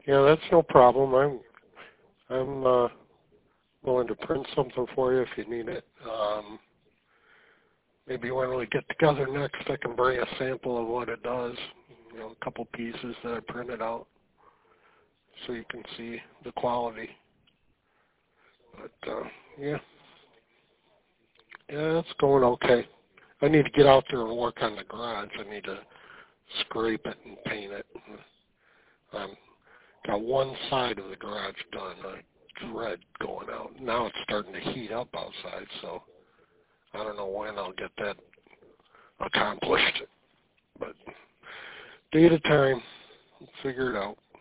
Yeah, that's no problem. I'm willing to print something for you if you need it. Maybe when we get together next, I can bring a sample of what it does. A couple pieces that I printed out, so you can see the quality. But yeah, it's going okay. I need to get out there and work on the garage. I need to scrape it and paint it. Got one side of the garage done. I dread going out. Now it's starting to heat up outside, so I don't know when I'll get that accomplished. But day at a time, figure it out.